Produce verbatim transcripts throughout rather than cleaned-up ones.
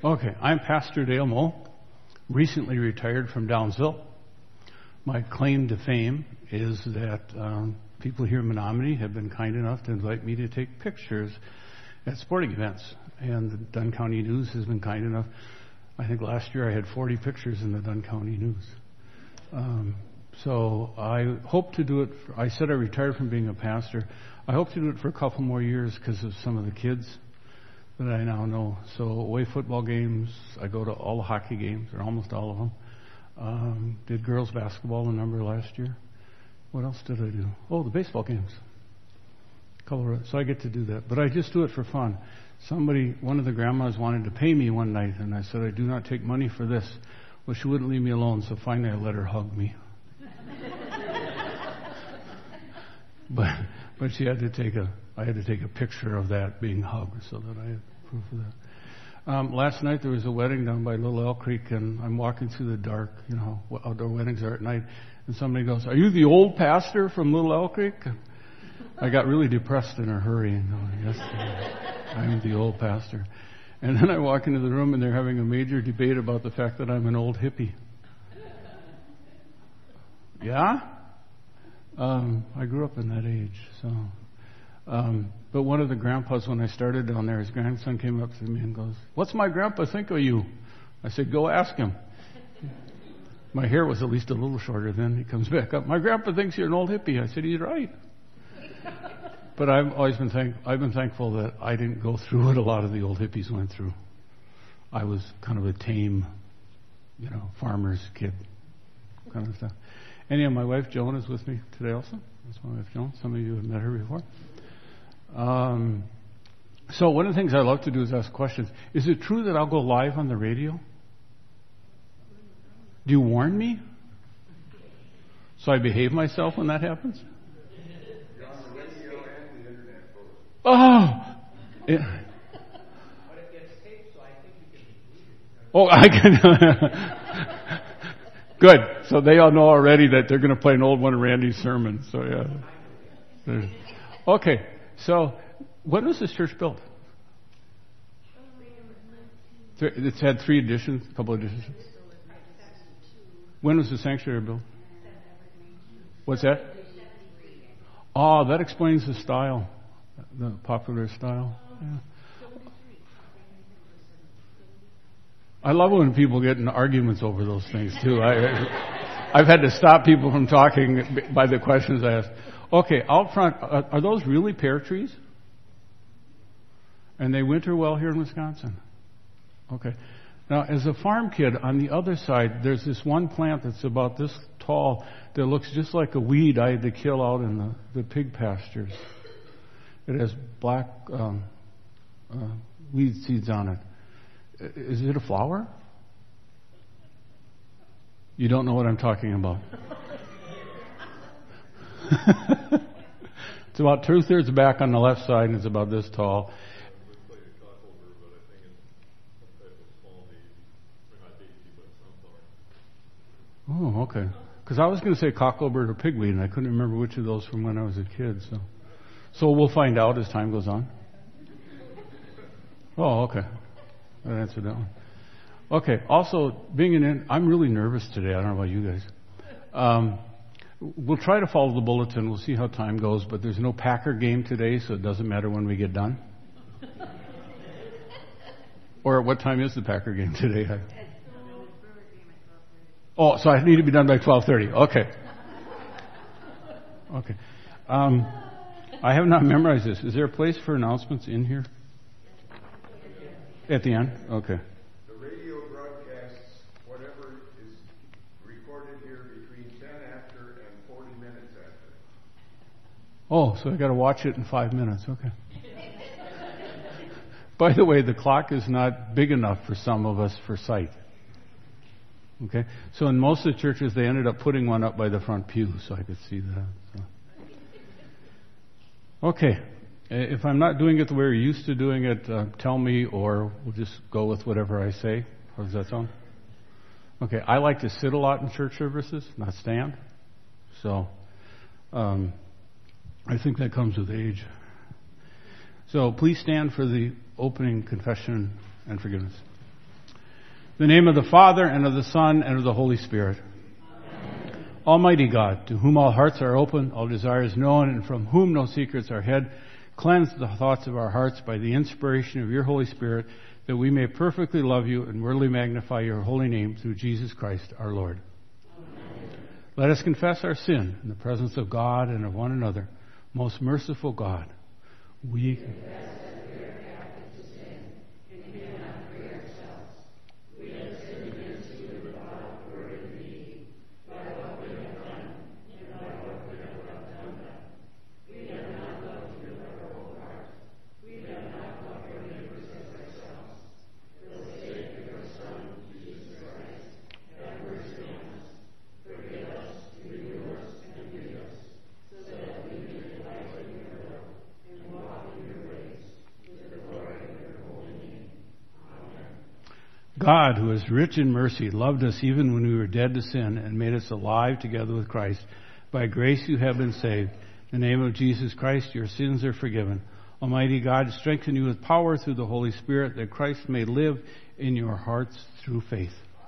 Okay, I'm Pastor Dale Moe, recently retired from Downsville. My claim to fame is that um, people here in Menominee have been kind enough to invite me to take pictures at sporting events. And the Dunn County News has been kind enough. I think last year I had forty pictures in the Dunn County News. Um, so I hope to do it. For, I said I retired from being a pastor. I hope to do it for a couple more years because of some of the kids that I now know. So away football games, I go to all the hockey games, or almost all of them. Um, did girls basketball a number last year. What else did I do? Oh, the baseball games. Colorado. So I get to do that. But I just do it for fun. Somebody, one of the grandmas wanted to pay me one night, and I said, I do not take money for this. Well, she wouldn't leave me alone, so finally I let her hug me. but but she had to take a, I had to take a picture of that being hugged so that I had proof of that. Um, last night there was a wedding down by Little Elk Creek, and I'm walking through the dark, you know, outdoor weddings are at night, and somebody goes, are you the old pastor from Little Elk Creek? I got really depressed in a hurry, and going, yes, I'm the old pastor. And then I walk into the room, and they're having a major debate about the fact that I'm an old hippie. Yeah? Um, I grew up in that age, so... Um, but one of the grandpas, when I started down there, his grandson came up to me and goes, what's my grandpa think of you? I said, go ask him. My hair was at least a little shorter then. He comes back up, my grandpa thinks you're an old hippie. I said, he's right. But I've always been thank I've been thankful that I didn't go through what a lot of the old hippies went through. I was kind of a tame, you know, farmer's kid kind of stuff. Anyhow, my wife Joan is with me today also. That's my wife Joan. Some of you have met her before. Um, so one of the things I love to do is ask questions. Is it true that I'll go live on the radio? Do you warn me? So I behave myself when that happens? You're on the radio and the internet both. Oh! It, but it gets taped, so I think you can... Oh, I can... Good. So they all know already that they're going to play an old one of Randy's sermons. So, yeah. There's, okay. So, when was this church built? It's had three additions, a couple of additions. When was the sanctuary built? What's that? Oh, that explains the style, the popular style. Yeah. I love when people get in arguments over those things too. I, I've had to stop people from talking by the questions I ask. Okay, out front, are, are those really pear trees? And they winter well here in Wisconsin. Okay. Now, as a farm kid, on the other side, there's this one plant that's about this tall that looks just like a weed I had to kill out in the, the pig pastures. It has black um, uh, weed seeds on it. Is it a flower? You don't know what I'm talking about. It's about two-thirds back on the left side, and it's about this tall. Oh, okay. Because I was going to say cocklebird or pigweed, and I couldn't remember which of those from when I was a kid. So, so we'll find out as time goes on. Oh, okay. That answered that one. Okay. Also, being an, I'm really nervous today. I don't know about you guys. Um, we'll try to follow the bulletin. We'll see how time goes. But there's no Packer game today, so it doesn't matter when we get done. Or what time is the Packer game today? Oh, so I need to be done by twelve thirty. Okay. Okay. Um, I have not memorized this. Is there a place for announcements in here? At the end? Okay. The radio broadcasts whatever is recorded here between ten after and forty minutes after. Oh, so I got to watch it in five minutes. Okay. By the way, the clock is not big enough for some of us for sight. Okay? So in most of the churches, they ended up putting one up by the front pew so I could see that. So. Okay. If I'm not doing it the way we're used to doing it, uh, tell me, or we'll just go with whatever I say. How does that sound? Okay. I like to sit a lot in church services, not stand. So um, I think that comes with age. So please stand for the opening confession and forgiveness. In the name of the Father, and of the Son, and of the Holy Spirit. Amen. Almighty God, to whom all hearts are open, all desires known, and from whom no secrets are hid, cleanse the thoughts of our hearts by the inspiration of your Holy Spirit, that we may perfectly love you and worthily magnify your holy name through Jesus Christ our Lord. Amen. Let us confess our sin in the presence of God and of one another. Most merciful God, we confess God, who is rich in mercy, loved us even when we were dead to sin and made us alive together with Christ. By grace you have been saved. In the name of Jesus Christ, your sins are forgiven. Almighty God, strengthen you with power through the Holy Spirit, that Christ may live in your hearts through faith.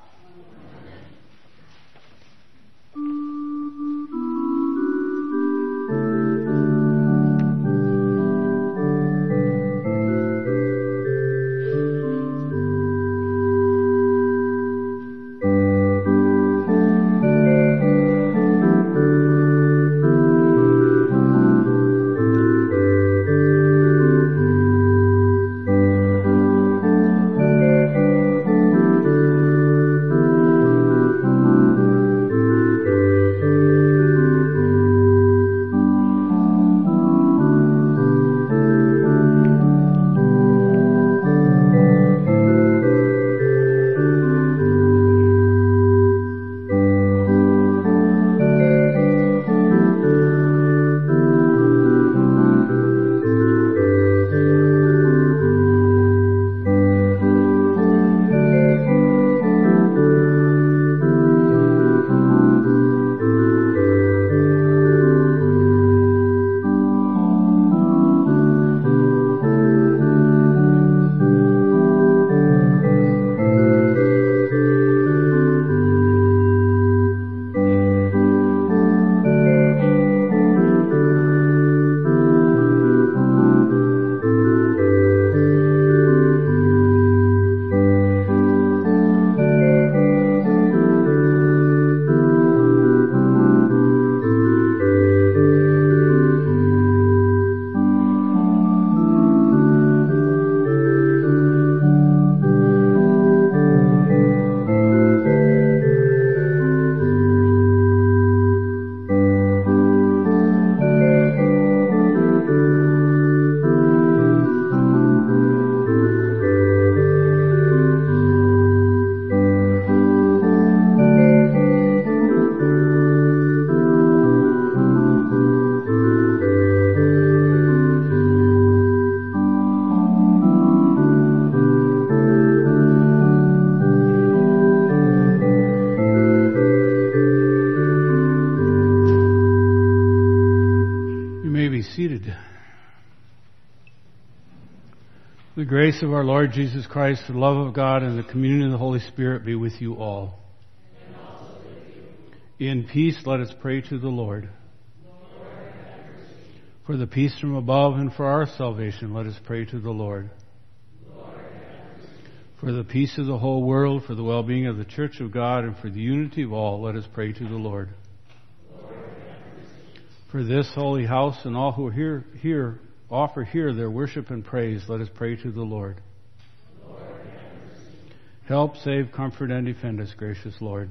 The grace of our Lord Jesus Christ, the love of God, and the communion of the Holy Spirit be with you all. And also with you. In peace, let us pray to the Lord. Lord, have mercy. For the peace from above and for our salvation, let us pray to the Lord. Lord, have mercy. For the peace of the whole world, for the well-being of the Church of God, and for the unity of all, let us pray to the Lord. Lord, have mercy. For this holy house and all who are here, here offer here their worship and praise, let us pray to the Lord. Lord, have mercy. Help, save, comfort, and defend us, gracious Lord.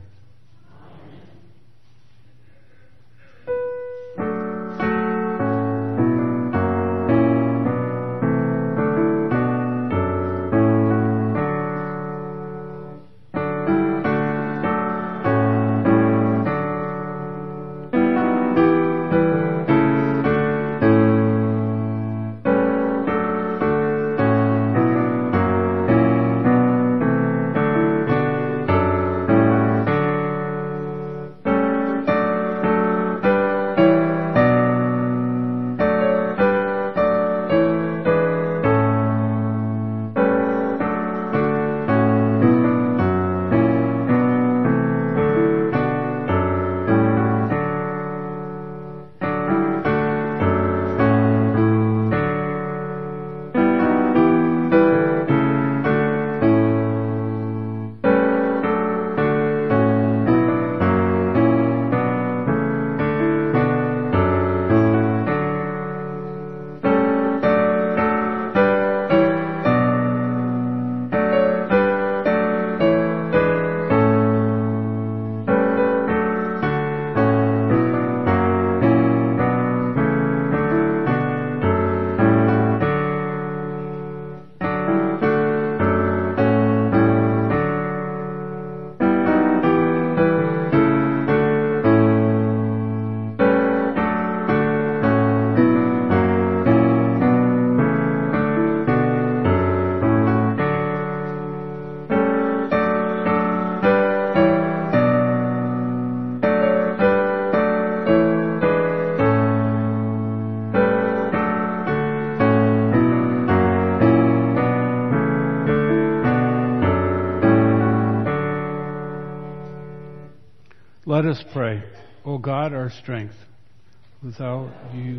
Let us pray. O God, our strength, without you...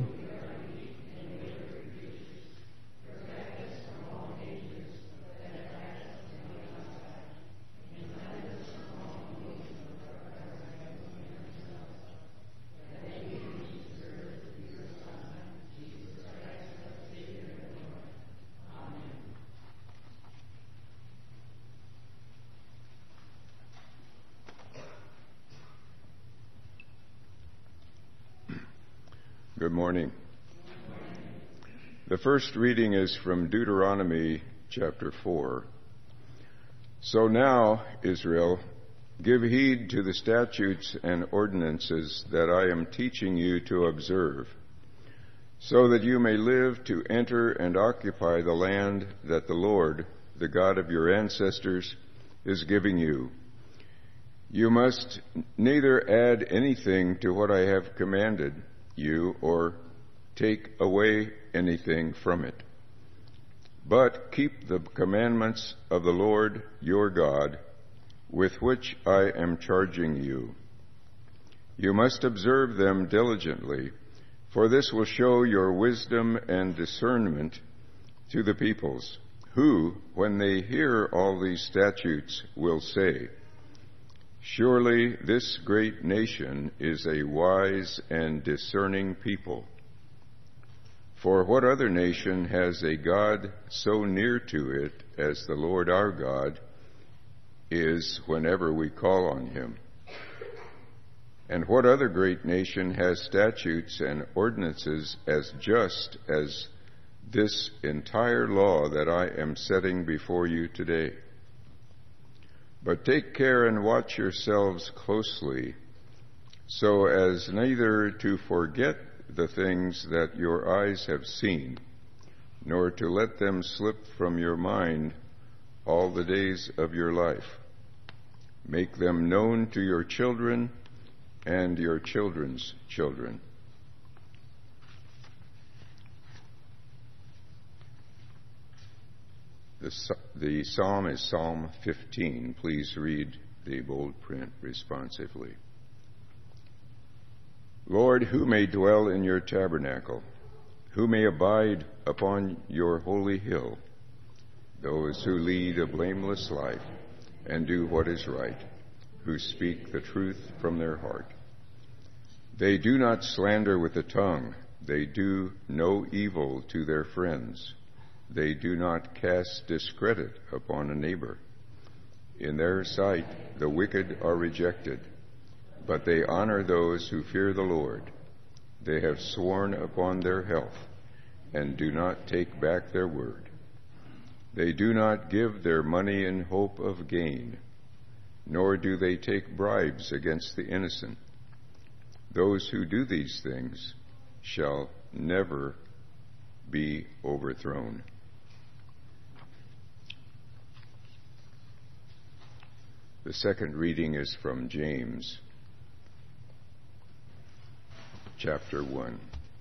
Good morning. The first reading is from Deuteronomy chapter four. So now, Israel, give heed to the statutes and ordinances that I am teaching you to observe, so that you may live to enter and occupy the land that the Lord, the God of your ancestors, is giving you. You must neither add anything to what I have commanded you or take away anything from it, but keep the commandments of the Lord your God, with which I am charging you. You must observe them diligently, for this will show your wisdom and discernment to the peoples, who, when they hear all these statutes, will say, surely this great nation is a wise and discerning people. For what other nation has a God so near to it as the Lord our God is whenever we call on him? And what other great nation has statutes and ordinances as just as this entire law that I am setting before you today? But take care and watch yourselves closely, so as neither to forget the things that your eyes have seen, nor to let them slip from your mind all the days of your life. Make them known to your children and your children's children. The, the psalm is Psalm fifteen. Please read the bold print responsively. Lord, who may dwell in your tabernacle? Who may abide upon your holy hill? Those who lead a blameless life and do what is right, who speak the truth from their heart. They do not slander with the tongue. They do no evil to their friends. They do not cast discredit upon a neighbor. In their sight, the wicked are rejected, but they honor those who fear the Lord. They have sworn upon their health and do not take back their word. They do not give their money in hope of gain, nor do they take bribes against the innocent. Those who do these things shall never be overthrown. The second reading is from James, chapter one.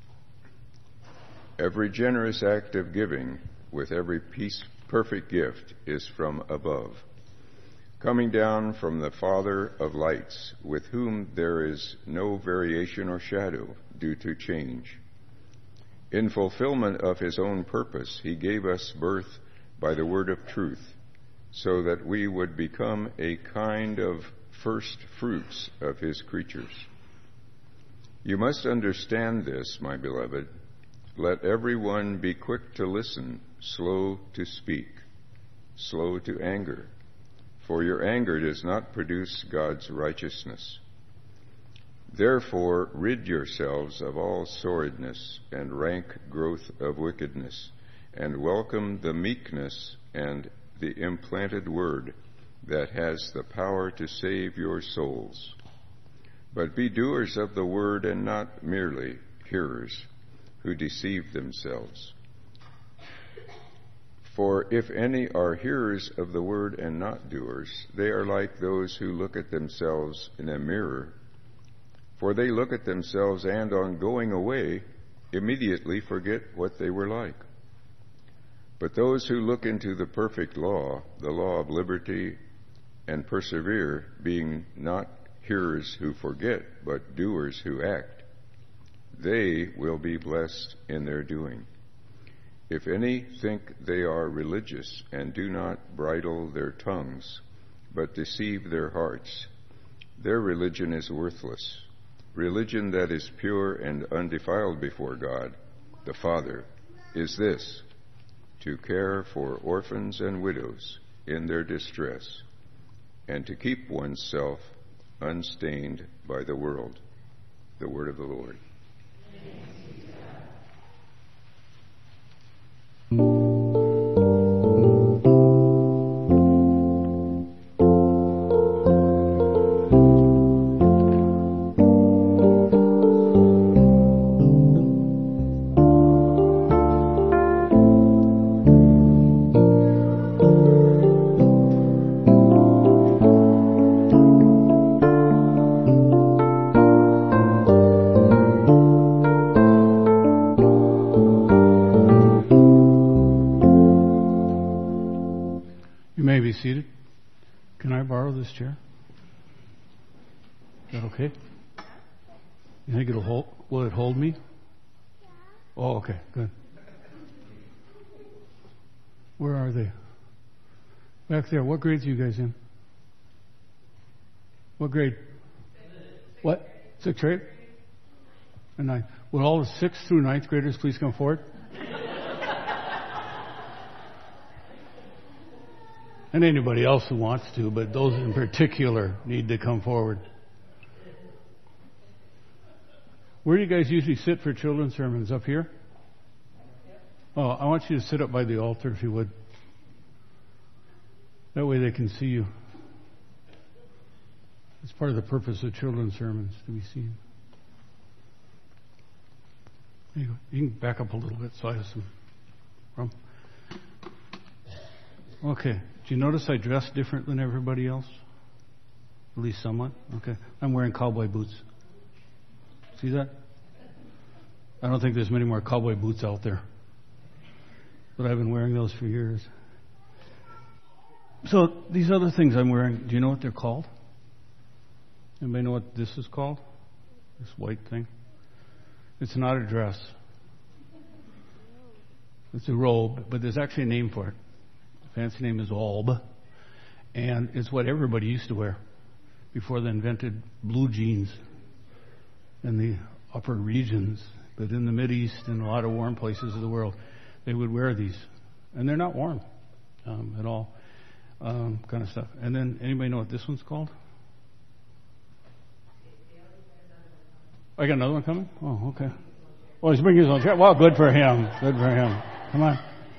Every generous act of giving with every peace, perfect gift is from above, coming down from the Father of lights, with whom there is no variation or shadow due to change. In fulfillment of his own purpose, he gave us birth by the word of truth, so that we would become a kind of first fruits of his creatures. You must understand this, my beloved. Let everyone be quick to listen, slow to speak, slow to anger, for your anger does not produce God's righteousness. Therefore, rid yourselves of all sordidness and rank growth of wickedness, and welcome the meekness and the implanted word that has the power to save your souls. But be doers of the word and not merely hearers, who deceive themselves. For if any are hearers of the word and not doers, they are like those who look at themselves in a mirror. For they look at themselves and, on going away, immediately forget what they were like. But those who look into the perfect law, the law of liberty, and persevere, being not hearers who forget, but doers who act. They will be blessed in their doing. If any think they are religious and do not bridle their tongues, but deceive their hearts, their religion is worthless. Religion that is pure and undefiled before God, the Father, is this: to care for orphans and widows in their distress, and to keep oneself unstained by the world. The word of the Lord. Seated. Can I borrow this chair? Is that okay? You think it'll hold? Will it hold me? Oh, okay, good. Where are they? Back there. What grades are you guys in? What grade? What? Sixth grade? And ninth. Will all the sixth through ninth graders please come forward? And anybody else who wants to, but those in particular need to come forward. Where do you guys usually sit for children's sermons? Up here? Oh, I want you to sit up by the altar if you would. That way they can see you. It's part of the purpose of children's sermons, to be seen. There you go. You can back up a little bit so I have some room. Okay. Do you notice I dress different than everybody else? At least somewhat? Okay. I'm wearing cowboy boots. See that? I don't think there's many more cowboy boots out there. But I've been wearing those for years. So these other things I'm wearing, do you know what they're called? Anybody know what this is called? This white thing? It's not a dress. It's a robe, but there's actually a name for it. Fancy name is alb, and it's what everybody used to wear before they invented blue jeans in the upper regions. But in the Mideast and a lot of warm places of the world, they would wear these, and they're not warm um, at all, um, kind of stuff. And then, anybody know what this one's called? I got another one coming? Oh, okay. Oh, he's bringing his own chair. Well, good for him. Good for him. Come on.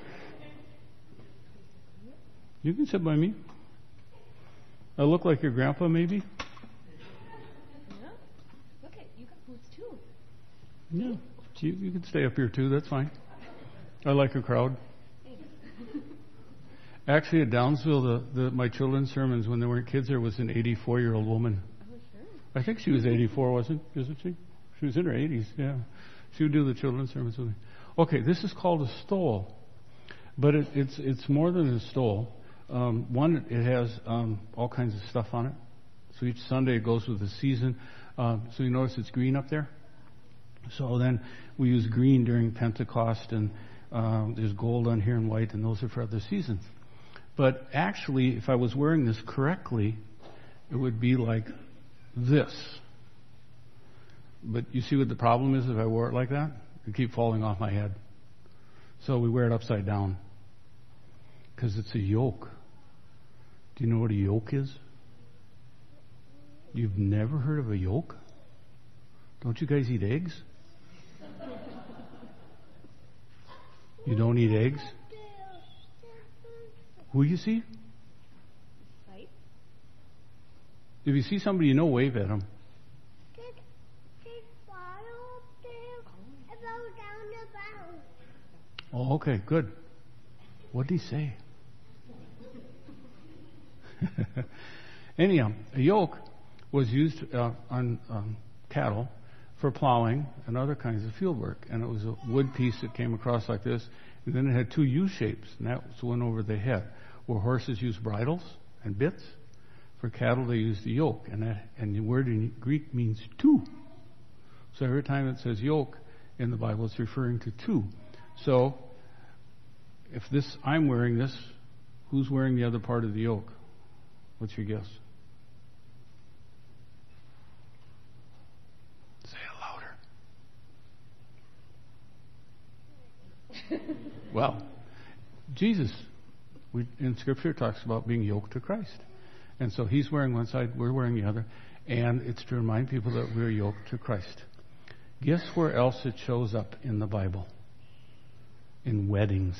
You can sit by me. I look like your grandpa, maybe? Yeah. Look at you got boots too. Yeah. You, you can stay up here too. That's fine. I like a crowd. Actually, at Downsville, the, the, my children's sermons, when there weren't kids there, was an eighty-four-year-old woman. Oh, sure. I think she was eighty-four, wasn't? Isn't she? She was in her eighties. Yeah. She would do the children's sermons with me. Okay, this is called a stole, but it, it's it's more than a stole. Um, one, it has um, all kinds of stuff on it. So each Sunday it goes with the season. Uh, so you notice it's green up there. So then we use green during Pentecost, and um, there's gold on here and white, and those are for other seasons. But actually, if I was wearing this correctly, it would be like this. But you see what the problem is if I wore it like that? It would keep falling off my head. So we wear it upside down because it's a yoke. Do you know what a yoke is? You've never heard of a yoke? Don't you guys eat eggs? You don't eat eggs? Who you see? Right? If you see somebody you know, wave at them. Oh, okay, good. What did he say? Anyhow, a yoke was used uh, on um, cattle for plowing and other kinds of field work. And it was a wood piece that came across like this. And then it had two U shapes, and that was the one over the head, where horses use bridles and bits for For cattle, they use the yoke, and that, and the word in Greek means two. So every time it says yoke in the Bible, it's referring to two. So if this, I'm wearing this, who's wearing the other part of the yoke? What's your guess? Say it louder. Well, Jesus, we, in Scripture, talks about being yoked to Christ. And so he's wearing one side, we're wearing the other. And it's to remind people that we're yoked to Christ. Guess where else it shows up in the Bible? In weddings.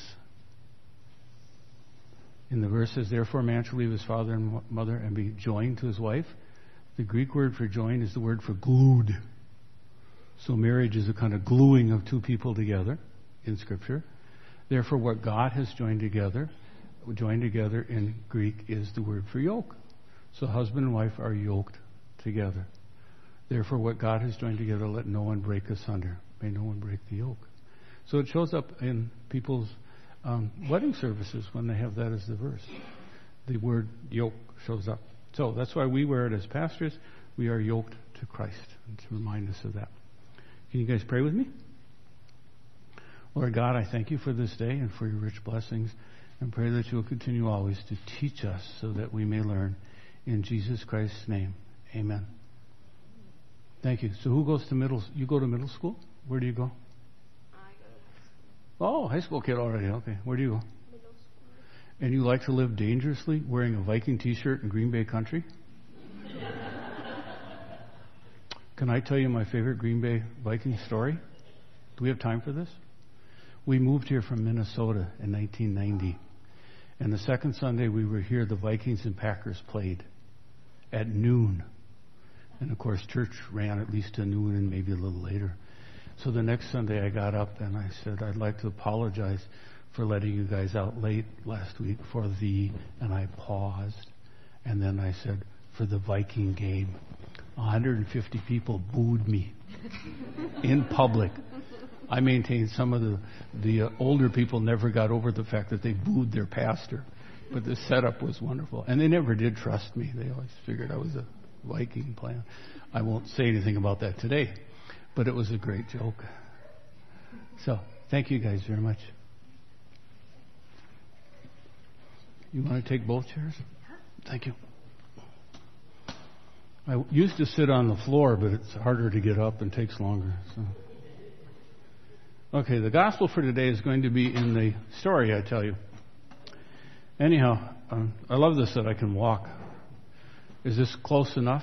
In the verse says, therefore man shall leave his father and mother and be joined to his wife. The Greek word for joined is the word for glued. So marriage is a kind of gluing of two people together in Scripture. Therefore what God has joined together, joined together in Greek is the word for yoke. So husband and wife are yoked together. Therefore what God has joined together, let no one break asunder. May no one break the yoke. So it shows up in people's um, wedding services when they have that as the verse. The word yoke shows up. So that's why we wear it as pastors. We are yoked to Christ, and to remind us of that. Can you guys pray with me? Lord God, I thank you for this day and for your rich blessings, and pray that you will continue always to teach us so that we may learn. In Jesus Christ's name, amen. Thank you. So who goes to middle? You go to middle school? Where do you go? I go to Oh, high school kid already. Okay. Where do you go? middle school. And you like to live dangerously, wearing a Viking t-shirt in Green Bay country? Can I tell you my favorite Green Bay Viking story? Do we have time for this? We moved here from Minnesota in nineteen ninety. And the second Sunday we were here, the Vikings and Packers played at noon. And of course, church ran at least to noon and maybe a little later. So the next Sunday I got up and I said, I'd like to apologize for letting you guys out late last week for the, and I paused. And then I said, for the Viking game. one hundred fifty people booed me in public. I maintain some of the, the uh, older people never got over the fact that they booed their pastor. But the setup was wonderful. And they never did trust me. They always figured I was a Viking plan. I won't say anything about that today. But it was a great joke. So, thank you guys very much. You want to take both chairs? Thank you. I used to sit on the floor, but it's harder to get up and takes longer. So. Okay, the gospel for today is going to be in the story I tell you. Anyhow, um, I love this that I can walk. Is this close enough?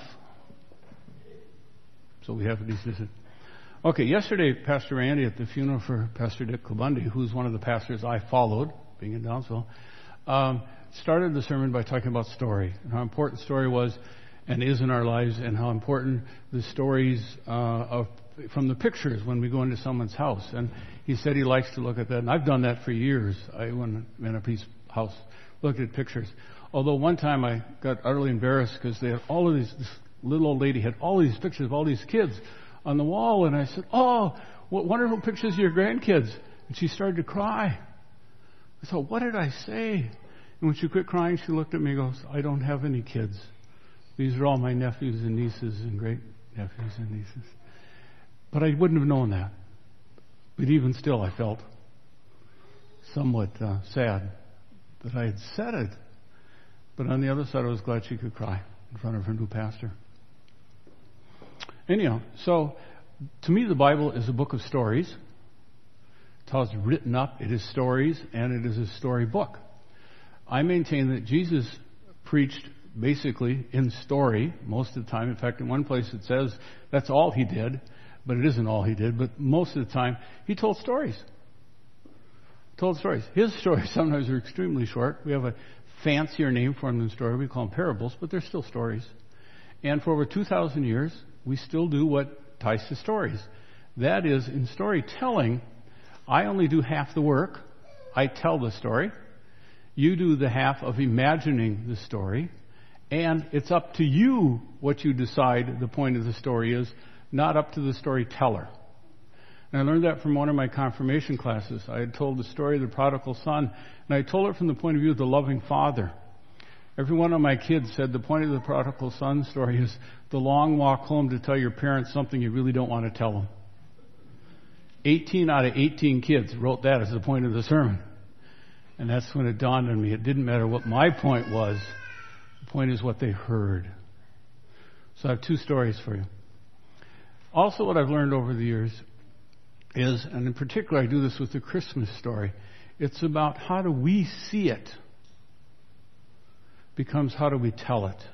So we have these. Okay, yesterday, Pastor Randy at the funeral for Pastor Dick Klabundy, who's one of the pastors I followed, being in Downsville, um, started the sermon by talking about story and how important story was and is in our lives, and how important the stories uh, of from the pictures when we go into someone's house. And he said he likes to look at that, and I've done that for years. I went in a piece house, looked at pictures. Although one time I got utterly embarrassed because they had all of these. This little old lady had all these pictures of all these kids on the wall, and I said, "Oh, what wonderful pictures of your grandkids!" And she started to cry. I thought, "What did I say?" And when she quit crying, she looked at me and goes, "I don't have any kids. These are all my nephews and nieces and great nephews and nieces." But I wouldn't have known that. But even still, I felt somewhat uh, sad that I had said it. But on the other side, I was glad she could cry in front of her new pastor. Anyhow, so to me, the Bible is a book of stories. It's how it's written up. It is stories, and it is a story book. I maintain that Jesus preached basically in story most of the time. In fact, in one place it says that's all he did, but it isn't all he did. But most of the time, he told stories. Told stories. His stories sometimes are extremely short. We have a fancier name for them than story. We call them parables, but they're still stories. And for over two thousand years, we still do what ties to stories. That is, in storytelling, I only do half the work. I tell the story. You do the half of imagining the story. And it's up to you what you decide the point of the story is, not up to the storyteller. And I learned that from one of my confirmation classes. I had told the story of the prodigal son, and I told it from the point of view of the loving father. Every one of my kids said the point of the prodigal son story is the long walk home to tell your parents something you really don't want to tell them. eighteen out of eighteen kids wrote that as the point of the sermon. And that's when it dawned on me. It didn't matter what my point was. The point is what they heard. So I have two stories for you. Also, what I've learned over the years is, and in particular I do this with the Christmas story, it's about how do we see it becomes how do we tell it.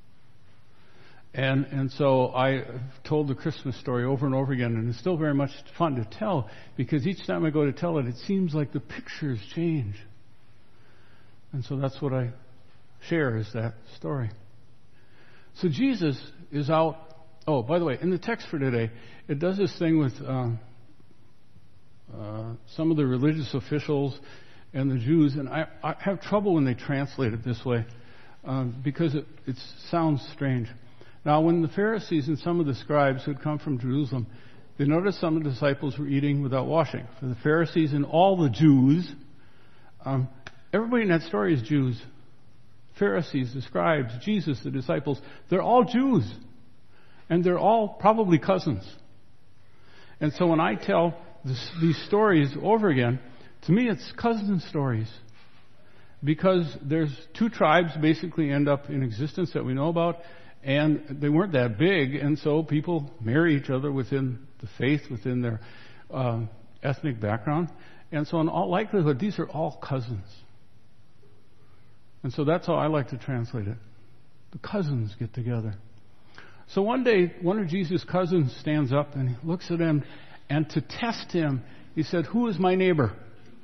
And and so I told the Christmas story over and over again, and it's still very much fun to tell because each time I go to tell it, it seems like the pictures change. And so that's what I share is that story. So Jesus is out. Oh, by the way, in the text for today, it does this thing with uh, uh, some of the religious officials and the Jews, and I, I have trouble when they translate it this way um, because it, it sounds strange. Now, when the Pharisees and some of the scribes who had come from Jerusalem, they noticed some of the disciples were eating without washing. For the Pharisees and all the Jews, um, everybody in that story is Jews. Pharisees, the scribes, Jesus, the disciples, they're all Jews. And they're all probably cousins. And so when I tell this, these stories over again, to me it's cousin stories. Because there's two tribes basically end up in existence that we know about, and they weren't that big, and so people marry each other within the faith, within their uh, ethnic background. And so in all likelihood, these are all cousins. And so that's how I like to translate it. The cousins get together. So one day, one of Jesus' cousins stands up and he looks at him, and to test him, he said, "Who is my neighbor?"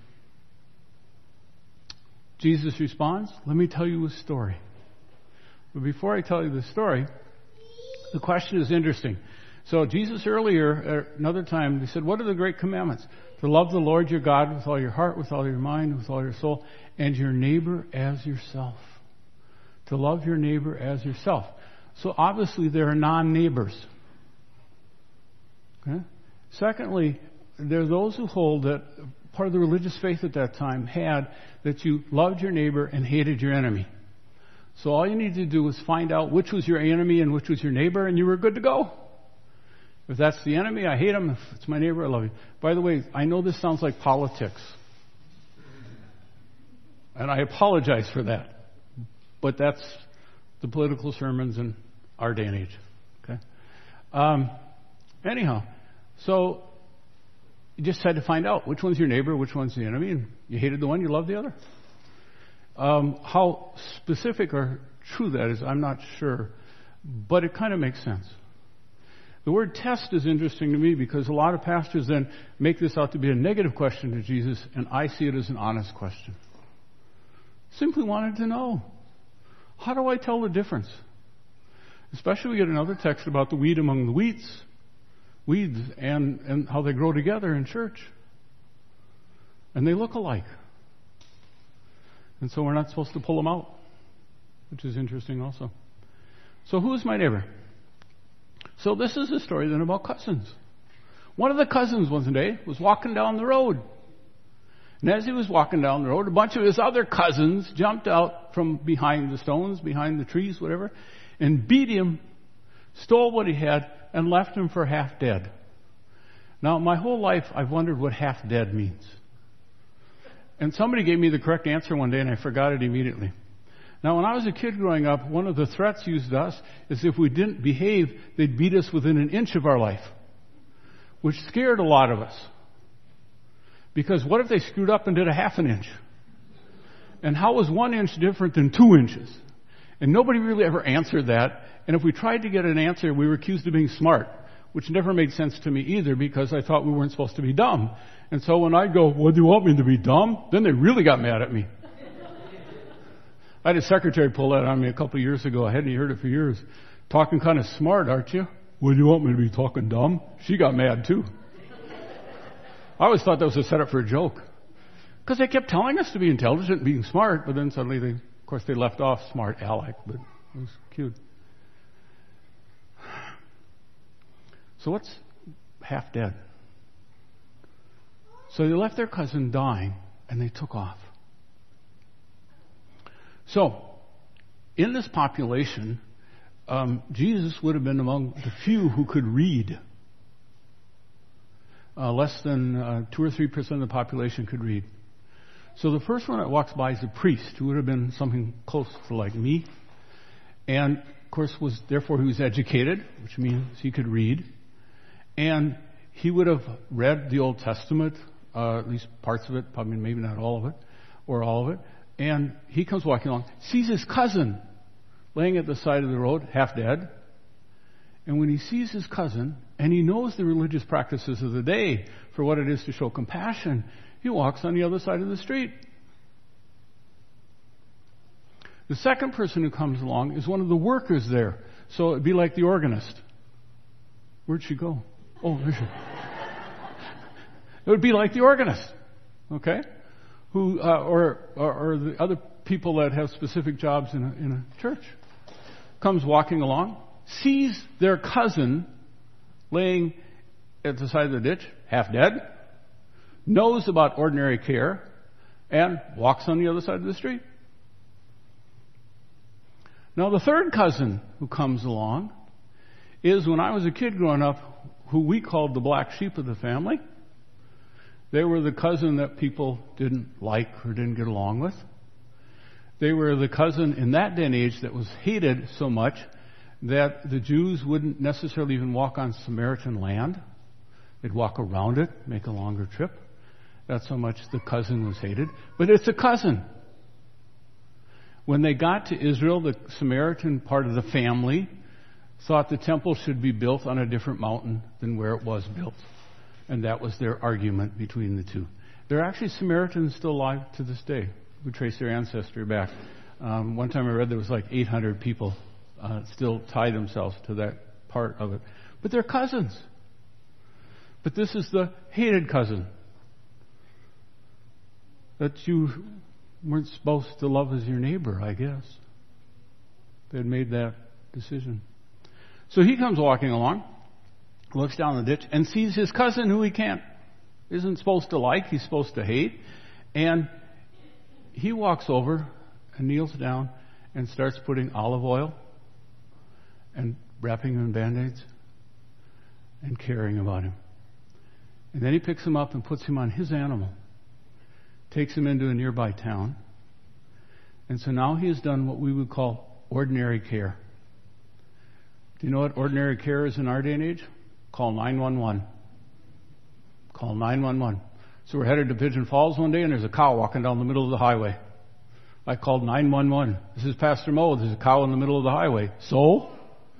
Jesus responds, "Let me tell you a story." But before I tell you the story, the question is interesting. So Jesus earlier, another time, he said, "What are the great commandments?" To love the Lord your God with all your heart, with all your mind, with all your soul, and your neighbor as yourself. To love your neighbor as yourself. So obviously there are non-neighbors. Okay? Secondly, there are those who hold that part of the religious faith at that time had that you loved your neighbor and hated your enemy. So all you need to do was find out which was your enemy and which was your neighbor, and you were good to go. If that's the enemy, I hate him. If it's my neighbor, I love him. By the way, I know this sounds like politics. And I apologize for that. But that's the political sermons in our day and age. Okay. Um, anyhow, so you just had to find out which one's your neighbor, which one's the enemy, and you hated the one, you loved the other. Um, how specific or true that is, I'm not sure, but it kind of makes sense. The word test is interesting to me because a lot of pastors then make this out to be a negative question to Jesus, and I see it as an honest question. Simply wanted to know, how do I tell the difference? Especially we get another text about the weed among the wheats, weeds, and, and how they grow together in church. And they look alike. And so we're not supposed to pull them out, which is interesting also. So who is my neighbor? So this is a story then about cousins. One of the cousins one day was walking down the road. And as he was walking down the road, a bunch of his other cousins jumped out from behind the stones, behind the trees, whatever, and beat him, stole what he had, and left him for half dead. Now, my whole life, I've wondered what half dead means. And somebody gave me the correct answer one day, and I forgot it immediately. Now, when I was a kid growing up, one of the threats used to us is if we didn't behave, they'd beat us within an inch of our life, which scared a lot of us. Because what if they screwed up and did a half an inch? And how was one inch different than two inches? And nobody really ever answered that. And if we tried to get an answer, we were accused of being smart, which never made sense to me either because I thought we weren't supposed to be dumb. And so when I'd go, "What do you want me to be, dumb?" Then they really got mad at me. I had a secretary pull that on me a couple of years ago. I hadn't heard it for years. "Talking kind of smart, aren't you?" "What do you want me to be, talking dumb?" She got mad too. I always thought that was a setup for a joke. Because they kept telling us to be intelligent and being smart, but then suddenly, they, of course, they left off smart aleck, but it was cute. So what's half dead? So they left their cousin dying, and they took off. So, in this population, um, Jesus would have been among the few who could read. Uh, less than uh, two or three percent of the population could read. So the first one that walks by is a priest, who would have been something close to like me, and of course was therefore he was educated, which means he could read, and he would have read the Old Testament, uh, at least parts of it, probably maybe not all of it, or all of it. And he comes walking along, sees his cousin laying at the side of the road, half dead. And when he sees his cousin, and he knows the religious practices of the day for what it is to show compassion, he walks on the other side of the street. The second person who comes along is one of the workers there. So it'd be like the organist. Where'd she go? Oh, there she is. It would be like the organist, okay? Who, uh, or, or, or the other people that have specific jobs in a, in a church. Comes walking along, sees their cousin laying at the side of the ditch, half dead, knows about ordinary care, and walks on the other side of the street. Now the third cousin who comes along is, when I was a kid growing up, who we called the black sheep of the family. They were the cousin that people didn't like or didn't get along with. They were the cousin in that day and age that was hated so much that the Jews wouldn't necessarily even walk on Samaritan land. They'd walk around it, make a longer trip. That's how much the cousin was hated. But it's a cousin. When they got to Israel, the Samaritan part of the family thought the temple should be built on a different mountain than where it was built. And that was their argument between the two. There are actually Samaritans still alive to this day who trace their ancestry back. Um, one time I read there was like eight hundred people uh, still tie themselves to that part of it. But they're cousins. But this is the hated cousin that you weren't supposed to love as your neighbor, I guess. They had made that decision. So he comes walking along, looks down the ditch, and sees his cousin who he can't, isn't supposed to like, he's supposed to hate. And he walks over and kneels down and starts putting olive oil and wrapping him in Band-Aids and caring about him. And then he picks him up and puts him on his animal, takes him into a nearby town. And so now he has done what we would call ordinary care. Do you know what ordinary care is in our day and age? Call nine one one. Call nine one one. So we're headed to Pigeon Falls one day, and there's a cow walking down the middle of the highway. I called nine one one. This is Pastor Mo. There's a cow in the middle of the highway. So?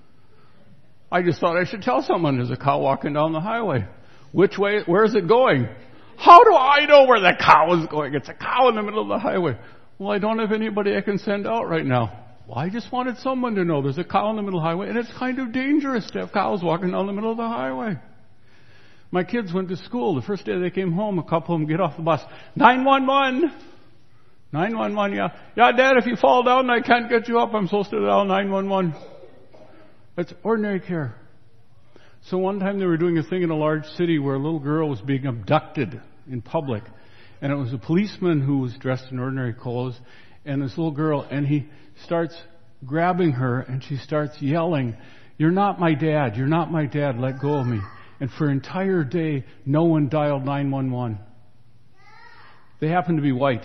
I just thought I should tell someone there's a cow walking down the highway. Which way? Where is it going? How do I know where the cow is going? It's a cow in the middle of the highway. Well, I don't have anybody I can send out right now. Well, I just wanted someone to know there's a cow in the middle of the highway, and it's kind of dangerous to have cows walking down the middle of the highway. My kids went to school. The first day they came home, a couple of them get off the bus. nine one one. nine one one, yeah. Yeah, Dad, if you fall down and I can't get you up, I'm supposed to dial nine one one. That's ordinary care. So one time they were doing a thing in a large city where a little girl was being abducted in public. And it was a policeman who was dressed in ordinary clothes, and this little girl, and he starts grabbing her, and she starts yelling, "You're not my dad, you're not my dad, let go of me." And for an entire day, no one dialed nine one one. They happen to be white.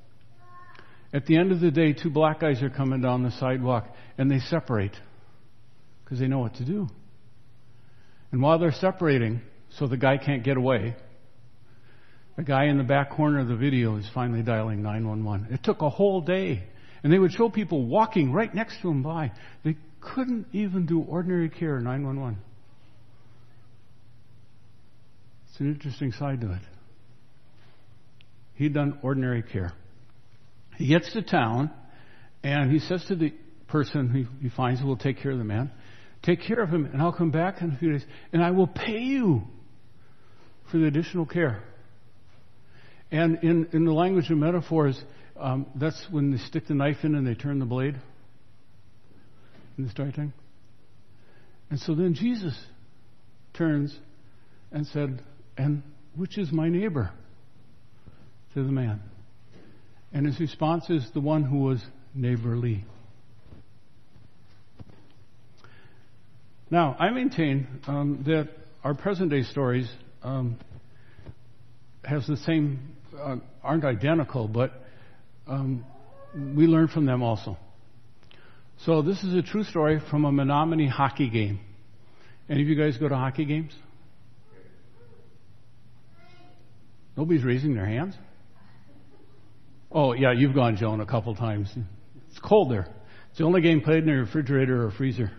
At the end of the day, two black guys are coming down the sidewalk, and they separate because they know what to do. And while they're separating, so the guy can't get away, the guy in the back corner of the video is finally dialing nine one one. It took a whole day. And they would show people walking right next to him by. They couldn't even do ordinary care, nine one one. It's an interesting side to it. He'd done ordinary care. He gets to town, and he says to the person he, he finds who will take care of the man, "Take care of him, and I'll come back in a few days, and I will pay you for the additional care." And in, in the language of metaphors, um, that's when they stick the knife in and they turn the blade in the straight thing. And so then Jesus turns and said, "And which is my neighbor?" to the man. And his response is, "The one who was neighborly." Now, I maintain um, that our present-day stories um, has the same, uh, aren't identical, but um, we learn from them also. So this is a true story from a Menominee hockey game. Any of you guys go to hockey games? Nobody's raising their hands? Oh, yeah, you've gone, Joan, a couple times. It's cold there. It's the only game played in a refrigerator or freezer.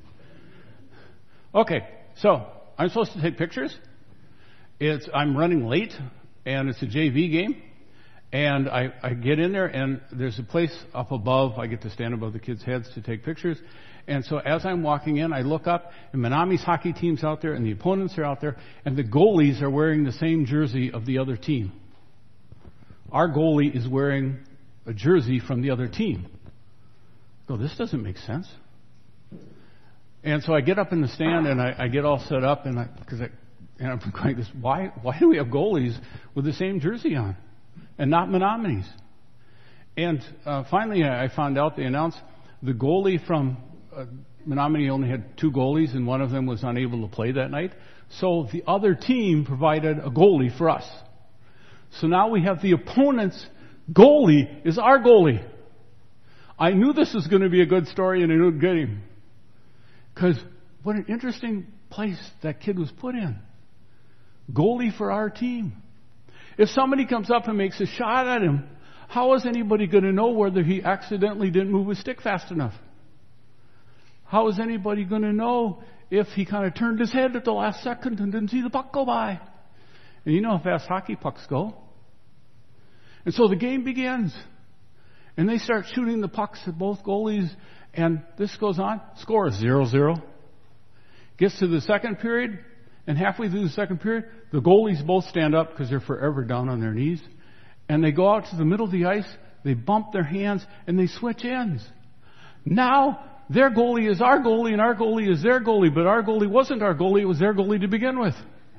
Okay, so I'm supposed to take pictures. It's I'm running late, and it's a J V game. And I, I get in there, and there's a place up above. I get to stand above the kids' heads to take pictures. And so as I'm walking in, I look up, and Menominee's hockey team's out there, and the opponents are out there, and the goalies are wearing the same jersey of the other team. Our goalie is wearing a jersey from the other team. I go, this doesn't make sense. And so I get up in the stand, and I, I get all set up, and I, because I, and I'm going, this, why, why do we have goalies with the same jersey on, and not Menominees? And uh, finally, I found out they announced the goalie from uh, Menominee only had two goalies, and one of them was unable to play that night. So the other team provided a goalie for us. So now we have the opponent's goalie is our goalie. I knew this was going to be a good story, and I knew it would get him. Because what an interesting place that kid was put in. Goalie for our team. If somebody comes up and makes a shot at him, how is anybody going to know whether he accidentally didn't move his stick fast enough? How is anybody going to know if he kind of turned his head at the last second and didn't see the puck go by? And you know how fast hockey pucks go. And so the game begins. And they start shooting the pucks at both goalies. And this goes on. Score is zero zero. Gets to the second period. And halfway through the second period, the goalies both stand up because they're forever down on their knees. And they go out to the middle of the ice. They bump their hands and they switch ends. Now, their goalie is our goalie and our goalie is their goalie. But our goalie wasn't our goalie. It was their goalie to begin with.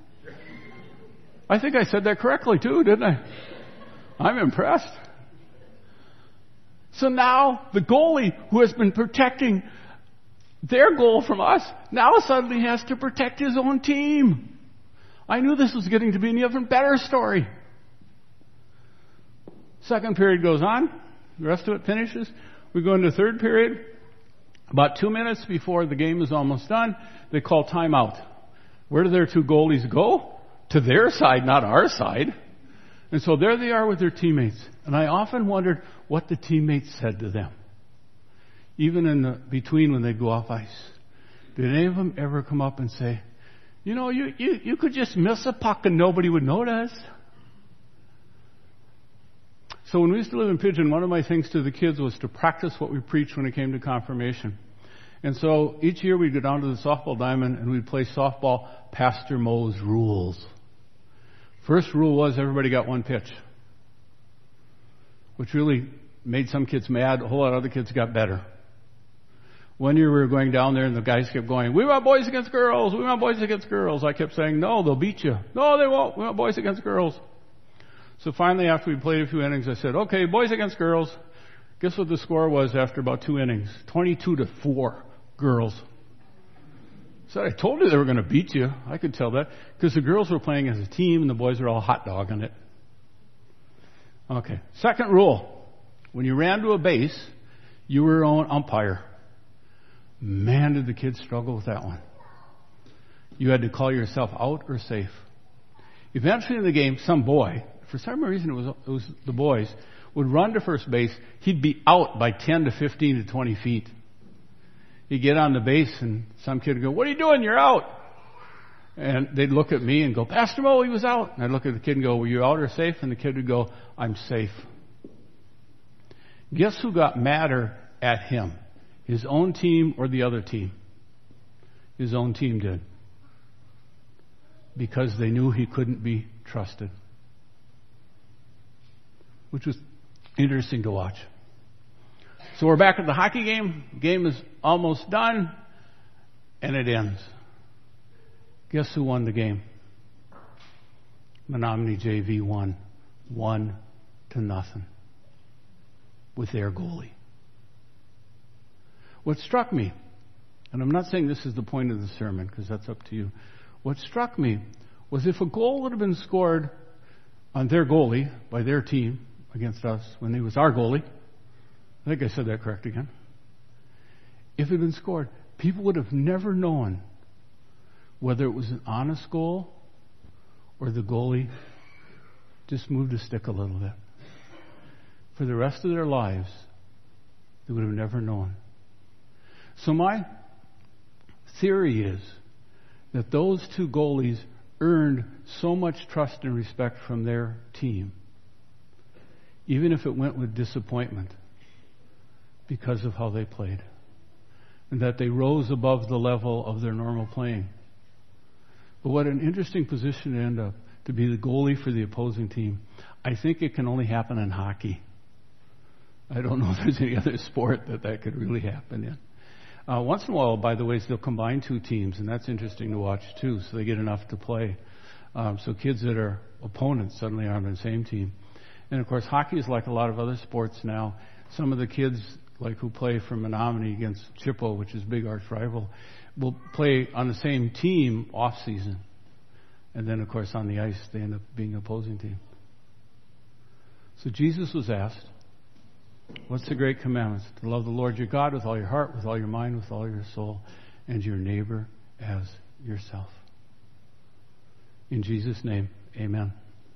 I think I said that correctly too, didn't I? I'm impressed. So now the goalie who has been protecting their goal from us now suddenly has to protect his own team. I knew this was getting to be an even better story. Second period goes on. The rest of it finishes. We go into third period. About two minutes before the game is almost done, they call timeout. Where do their two goalies go? To their side, not our side. And so there they are with their teammates. And I often wondered what the teammates said to them. Even in the between when they go off ice. Did any of them ever come up and say, you know, you, you, you could just miss a puck and nobody would notice? So when we used to live in Pigeon, one of my things to the kids was to practice what we preached when it came to confirmation. And so each year we'd go down to the softball diamond and we'd play softball Pastor Mo's rules. First rule was everybody got one pitch, which really made some kids mad. A whole lot of other kids got better. One year we were going down there and the guys kept going, we want boys against girls, we want boys against girls. I kept saying, no, they'll beat you. No, they won't. We want boys against girls. So finally, after we played a few innings, I said, okay, boys against girls. Guess what the score was after about two innings? twenty-two to four girls. So I told you they were going to beat you. I could tell that. Because the girls were playing as a team and the boys were all hot dogging it. Okay. Second rule. When you ran to a base, you were your own umpire. Man, did the kids struggle with that one. You had to call yourself out or safe. Eventually in the game, some boy, for some reason it was, it was the boys, would run to first base. He'd be out by ten to fifteen to twenty feet. He'd get on the base and some kid would go, what are you doing? You're out. And they'd look at me and go, Pastor Mo, he was out. And I'd look at the kid and go, were you out or safe? And the kid would go, I'm safe. Guess who got madder at him? His own team or the other team? His own team did. Because they knew he couldn't be trusted. Which was interesting to watch. So we're back at the hockey game. Game is almost done. And it ends. Guess who won the game? Menominee J V won. One to nothing. With their goalie. What struck me, and I'm not saying this is the point of the sermon because that's up to you. What struck me was if a goal would have been scored on their goalie by their team against us when he was our goalie, I think I said that correct again. If it had been scored, people would have never known whether it was an honest goal or the goalie just moved a stick a little bit. For the rest of their lives, they would have never known. So my theory is that those two goalies earned so much trust and respect from their team, even if it went with disappointment, because of how they played. And that they rose above the level of their normal playing. But what an interesting position to end up, to be the goalie for the opposing team. I think it can only happen in hockey. I don't know if there's any other sport that that could really happen in. Uh, once in a while, by the way, they'll combine two teams, and that's interesting to watch too, so they get enough to play. Um, so kids that are opponents suddenly are on the same team. And of course, hockey is like a lot of other sports now. Some of the kids, like who play for Menominee against Chippewa, which is big arch rival, will play on the same team off season. And then, of course, on the ice, they end up being an opposing team. So Jesus was asked, what's the great commandments? To love the Lord your God with all your heart, with all your mind, with all your soul, and your neighbor as yourself. In Jesus' name, amen.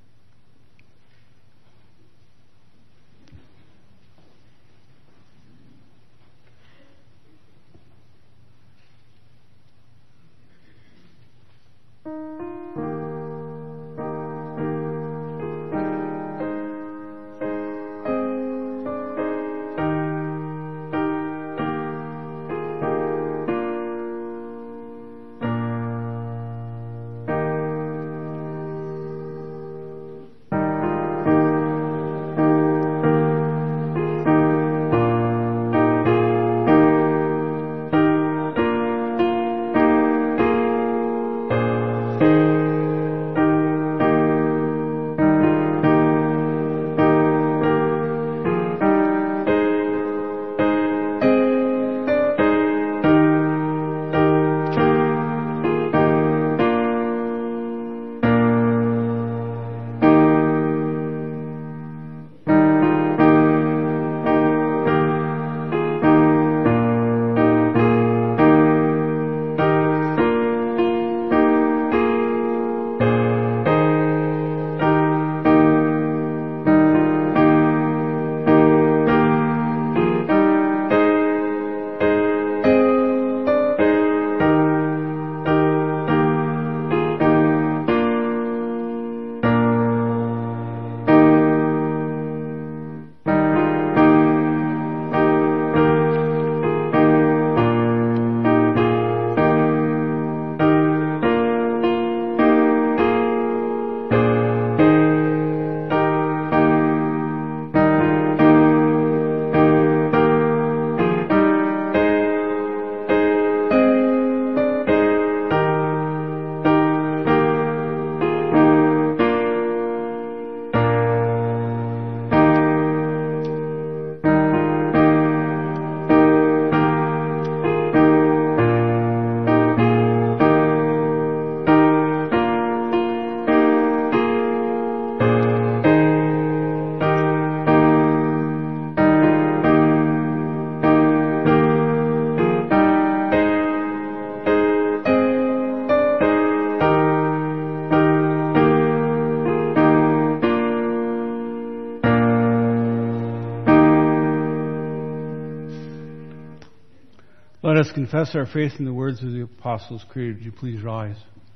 Let us confess our faith in the words of the Apostles' Creed. Would you please rise?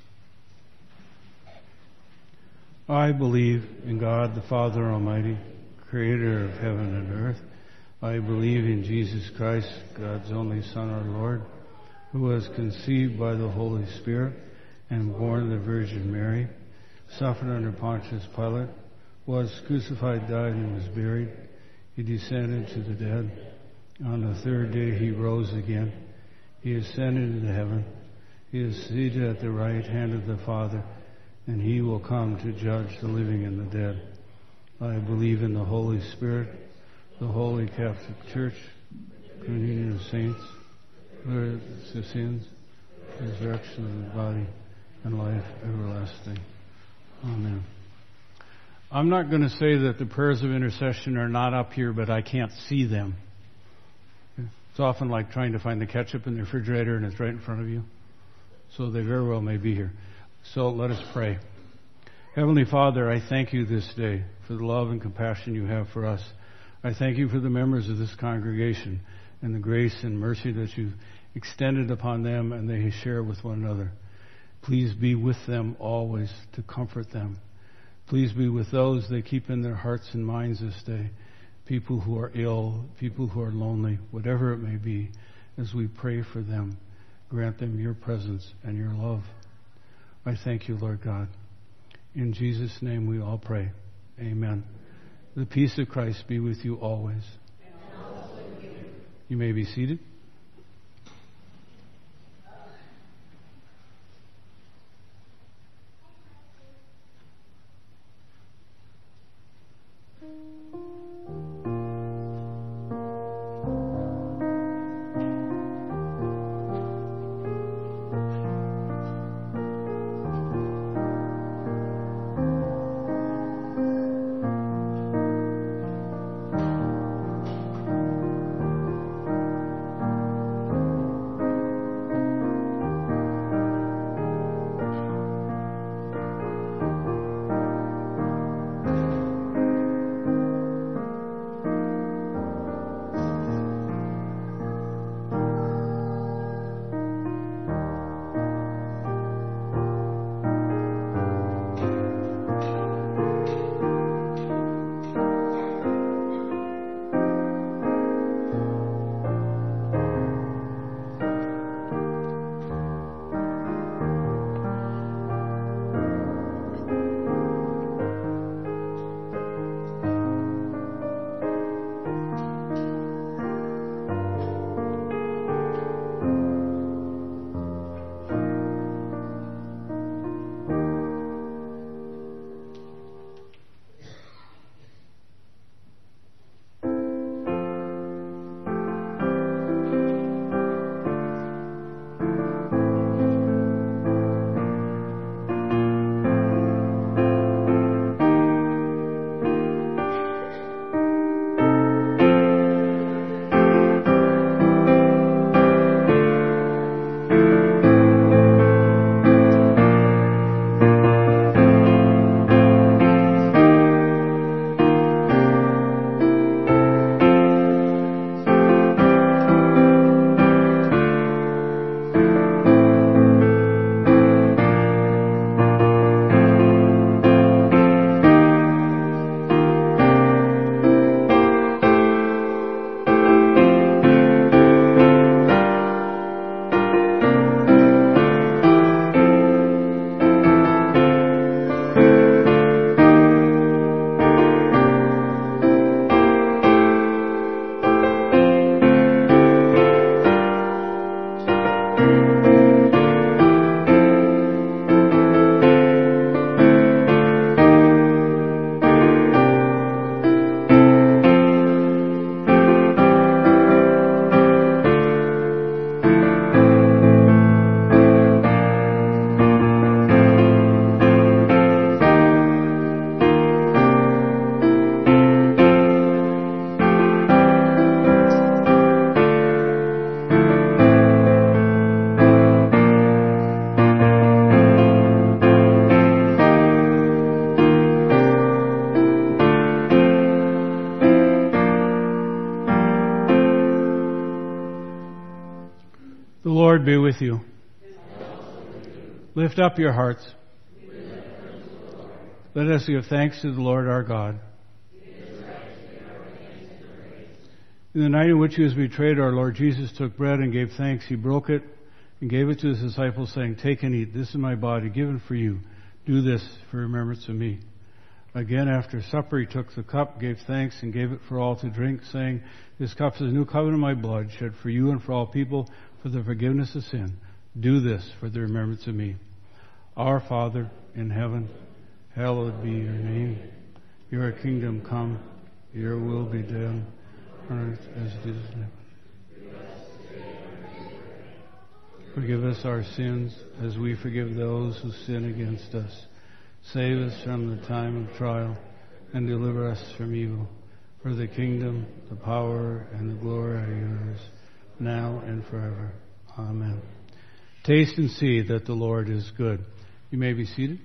I believe in God the Father Almighty, creator of heaven and earth. I believe in Jesus Christ, God's only Son, our Lord, who was conceived by the Holy Spirit and born of the Virgin Mary, suffered under Pontius Pilate, was crucified, died, and was buried. He descended to the dead. On the third day he rose again. He ascended into heaven. He is seated at the right hand of the Father, and he will come to judge the living and the dead. I believe in the Holy Spirit, the Holy Catholic Church, communion of saints, forgiveness of sins, resurrection of the body, and life everlasting. Amen. I'm not going to say that the prayers of intercession are not up here, but I can't see them. It's often like trying to find the ketchup in the refrigerator and it's right in front of you. So they very well may be here. So let us pray. Heavenly Father, I thank you this day for the love and compassion you have for us. I thank you for the members of this congregation and the grace and mercy that you've extended upon them and they share with one another. Please be with them always to comfort them. Please be with those they keep in their hearts and minds this day. People who are ill, people who are lonely, whatever it may be, as we pray for them, grant them your presence and your love. I thank you, Lord God. In Jesus' name we all pray. Amen. The peace of Christ be with you always. And also with you. You may be seated. Lord be with you. Lift up your hearts. Let us give thanks to the Lord our God. In the night in which he was betrayed, our Lord Jesus took bread and gave thanks. He broke it and gave it to his disciples, saying, "Take and eat. This is my body given for you. Do this for remembrance of me." Again, after supper, he took the cup, gave thanks, and gave it for all to drink, saying, "This cup is the new covenant in my blood, shed for you and for all people for the forgiveness of sin. Do this for the remembrance of me." Our Father in heaven, hallowed be your name. Your kingdom come, your will be done, on earth as it is in heaven. Forgive us our sins as we forgive those who sin against us. Save us from the time of trial and deliver us from evil. For the kingdom, the power, and the glory are yours, now and forever. Amen. Taste and see that the Lord is good. You may be seated.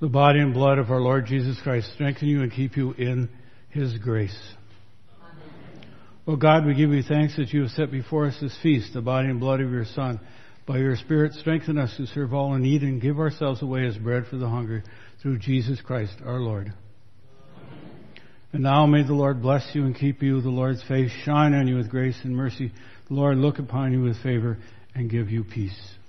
the body and blood of our Lord Jesus Christ strengthen you and keep you in His grace. Amen. O God, we give you thanks that you have set before us this feast, the body and blood of your Son. By your Spirit, strengthen us to serve all in need and give ourselves away as bread for the hungry through Jesus Christ our Lord. Amen. And now may the Lord bless you and keep you. The Lord's face shine on you with grace and mercy. The Lord look upon you with favor and give you peace.